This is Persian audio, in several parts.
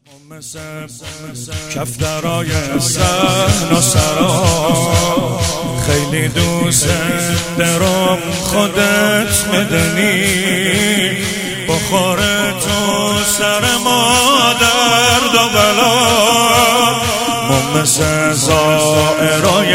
مثل کفترای صحن و سرا خیلی دوست دارم خودت میدونی بخوره تو سر ما درد و بلا ما مثل زائرای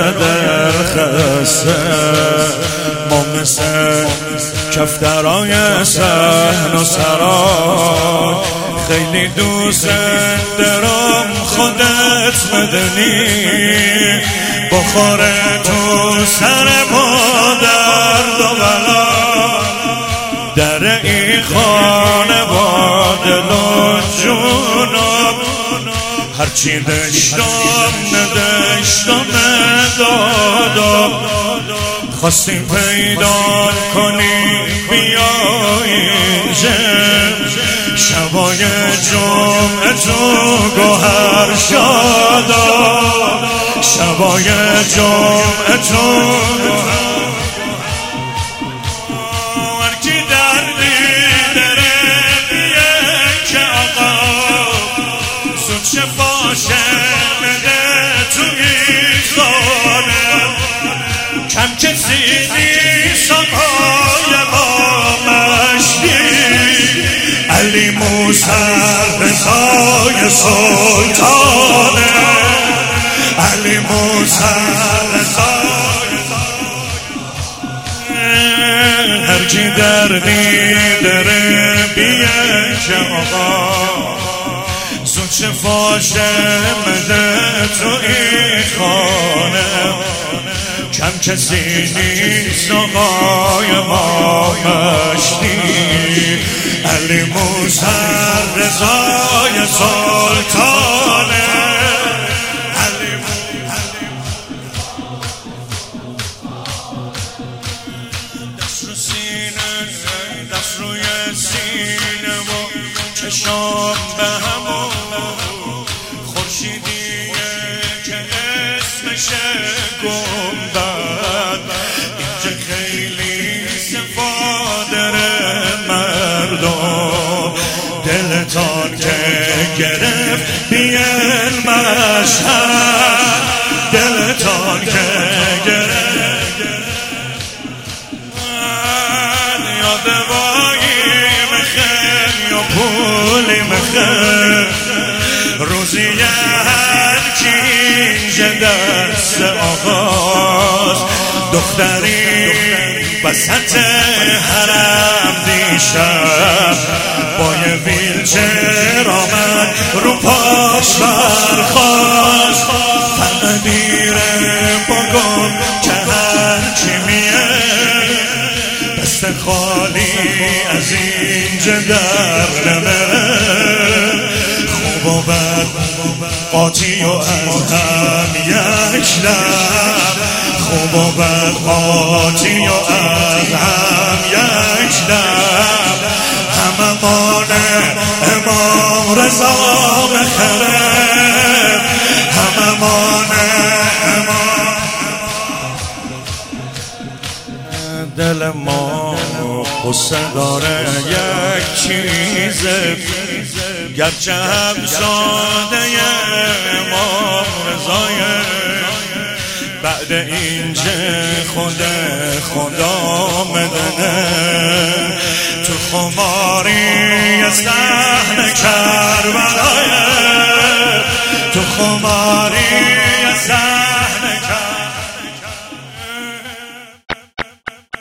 درخسته ما مثل کفترای صحن و سرا خیلی دوست دارم خودت میدونی بخوره تو سر ما درد و بلا در این خانه با دل و جونم هرچی دشتم ندشتم دادم خواستیم پیدا کنی بیا اینجا شبای جمعه تو گوهر شادا شبای جمعه تو هرکی دردی داره بیه که آقا زود شفاشه بده توی خانه کم کسی نیست آقای ما مشتی علی موسی رضای سلطانه علی موسی رضای هر کی دردی داره بیه که آقا زود شفاشه مده تو این خانه کم کسی نیست آقای ما مشتی علی موسی رضای سلطانه دست رو سینه دست روی سینه و چشام به همون خورشیدیه که اسمشه گنبد اینجا خیلی صفادره مردم دلتان که گرفت بیل مشهد دلتان که گرفت یا دوایی مخیر یا پولی مخیر روزی هر کی اینجا دست آغاز دختری وسط حرم دیشب با یه ویلچر آمد رو پاش برخاست فقط دیره با گم که هرچی میه دست خالی از اینجا در نمره خوب و بد قاطی و از هم یک لب خوب و بد قاطی و از هم یک لب همه مانه امام رضا بخره همه مانه امام دل ما قصه داره یک چیزه گرچه همزاده امام رضایه بعد اینجا خدا مدنه تو خماری صحن کربلایه تو خماری